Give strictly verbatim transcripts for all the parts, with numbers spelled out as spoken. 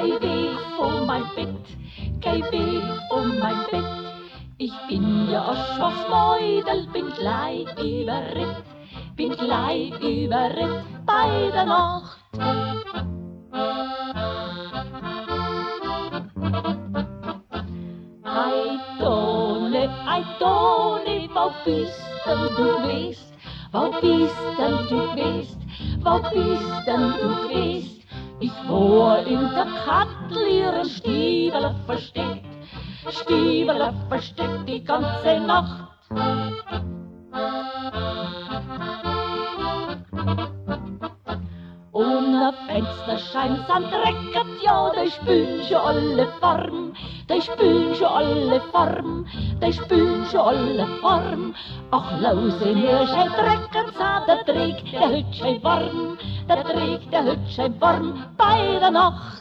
Geh weg von mein Bett, geh weg von mein Bett. Ich bin ja ein Schafsmäudel, bin gleich überrett, bin gleich überrett bei der Nacht. Ei Done, ei Done, wo bist denn du gewesen? Wo bist denn du gewesen? Wo bist denn du gewesen? Ich war in der Kattel ihren Stiefel versteckt, Stiefel versteckt die ganze Nacht. Und auf Fensterscheiben sind dreckert, ja, die spülen schon alle Farben, die spülen schon alle Farben, die spülen schon alle Farben. Ach, lause mir schön dreckert, sa, der trägt der Hütschein warm, der trägt der Hütschein warm bei der Nacht.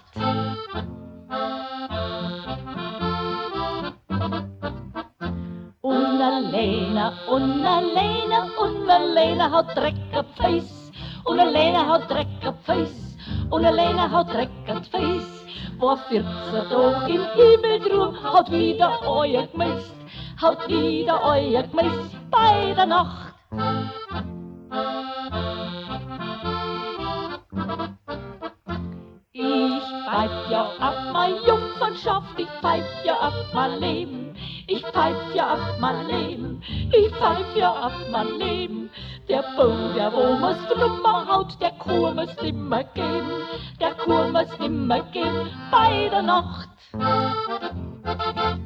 Und Lena, und Lena, und Lena hat Dreck am Feiss, und Lena hat Dreck am Feiss, und Lena hat Dreck am Feiss. Vor vierzehn Tag im Himmel drum hat wieder euer gemisst, hat wieder euer gemisst bei der Nacht. Ich pfeif ja ab mein Jungfernschaft, ich pfeif ja ab mein Leben, ich pfeif ja ab mein Leben, ich pfeif ja ab mein Leben. Der Bau, der wo muss drüber haut, der Kur muss nimmer geben, der Kur muss nimmer geben bei der Nacht.